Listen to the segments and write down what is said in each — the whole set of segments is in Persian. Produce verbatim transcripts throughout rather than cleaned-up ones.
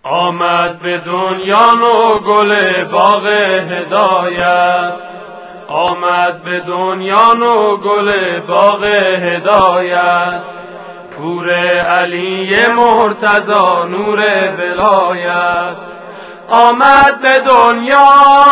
آمد به دنیا نو گل باغ هدایت، آمد به دنیا نو گل باغ هدایت، پور علی مرتضی نور ولایت. آمد به دنیا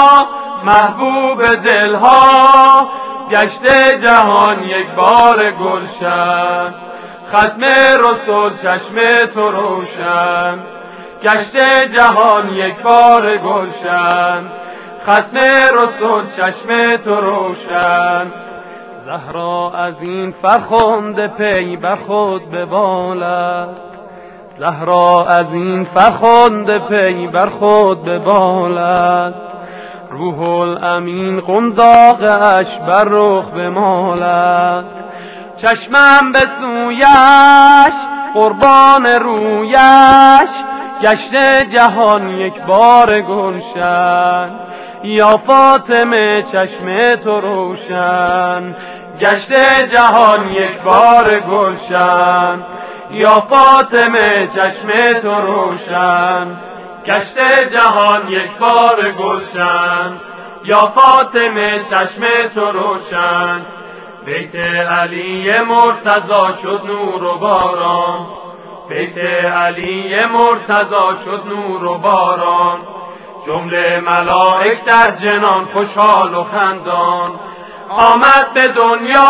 محبوب دلها، گشته جهان یک بار گلشن، ختم رسول چشم تو روشن، گشته جهان یک بار گلشن، ختم رسول چشم تو روشن. زهرا از این فرخنده پی بر خود ببالد، زهرا از این فرخنده پی بر خود ببالد، روح الامین قنداقش بر رخ بمالد. چشمم به سویش قربان رویش، گشته جهان یک بار گلشن، یا فاطمه چشم تو روشن، گشته جهان یک بار گلشن، یا فاطمه چشم تو روشن، گشته جهان یک بار گلشن، یا فاطمه چشم تو روشن. بیت علی مرتضی شد نور و باران، بیت علی مرتضی شد نور و باران، جمله ملائک در جنان خوشحال و خندان. آمد به دنیا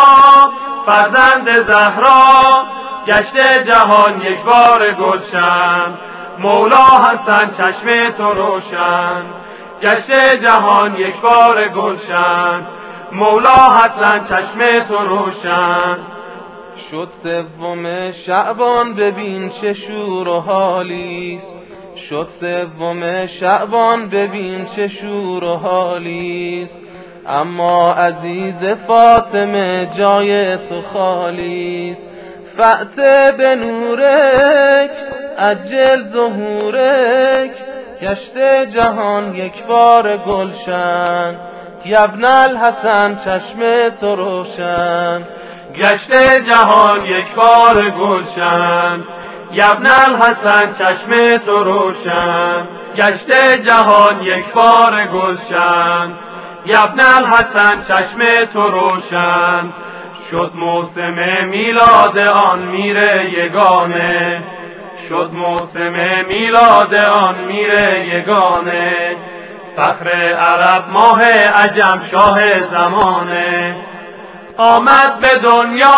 فرزند زهرا، گشته جهان یک بار گلشن، مولا حسن چشم تو روشن، گشته جهان یک بار گلشن، مولا حسن چشم تو روشن. شد سوم شعبان ببین چه شور و حالیست، شد سوم شعبان ببین چه شور و حالیست، اما عزیز فاطمه جای تو خالیست. فأت به نورک عجل ظهورک، گشته جهان یک بار گلشن، یبن الحسن چشم تو روشن، گشته جهان یک بار گلشن، یبن الحسن چشم تو روشن، گشته جهان یک بار گلشن، یبن الحسن چشم تو روشن. شد موسم میلاد آن میر یگانه، شد موسم میلاد آن میر یگانه، فخر عرب ماه عجم شاه زمانه. آمد به دنیا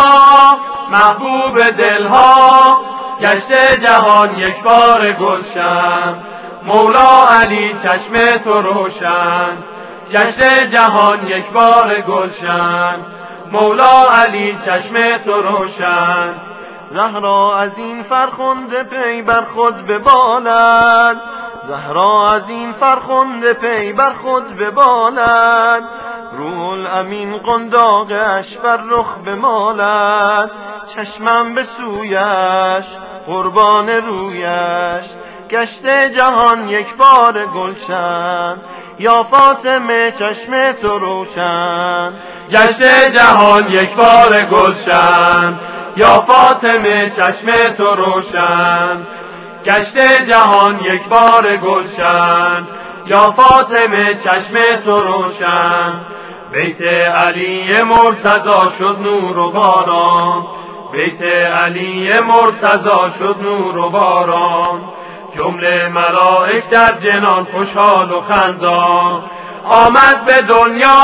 محبوب دلها، گشته جهان یک بار گلشن، مولا علی چشم تو روشن، گشته جهان یک بار گلشن، مولا علی چشم تو روشن. زهرا از این فرخنده پی بر خود ببالد، زهرا از این فرخنده پی بر خود ببالد، روح الامین قنداقش بر رخ بمالد. چشمم به سویش قربان رویش، گشته جهان یک بار گلشن، یا فاطمه چشم تو روشن، گشته جهان یک بار گلشن، یا فاطمه چشم تو روشن، گشته جهان یک بار گلشن، یا فاطمه چشم تو روشن. بیت علی مرتضی شد نور و باران، بیت علی مرتضی شد نور و باران، جمله ملائک در جنان خوشحال و خندان. آمد به دنیا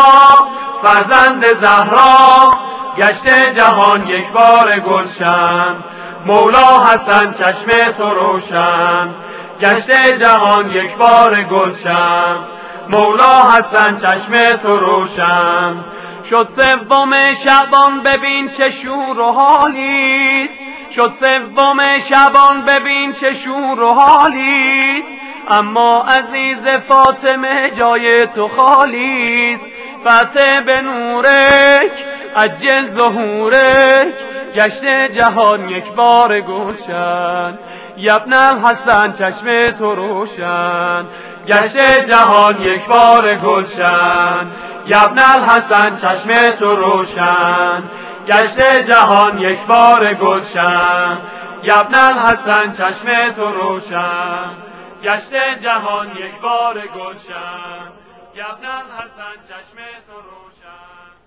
فرزند زهرا، گشته جهان یک بار گلشن، مولا حسن چشم تو روشن، گشته جهان یک بار گلشن، مولا حسن چشم تو روشن. شد سوم شعبان ببین چه شور و حالیست، شد سوم شعبان ببین چه شور و حالیست، اما عزیز فاطمه جای تو خالیست. فأت به نورک عجل ظهورک، گشته جهان یک بار گلشن، یبن الحسن چشم تو روشن، گشته جهان یک بار گلشن، یبن الحسن چشم تو روشن، گشته جهان یک بار گلشن، یبن الحسن چشم تو روشن. گشته جهان یک بار گلشن. گفتن حسن چشم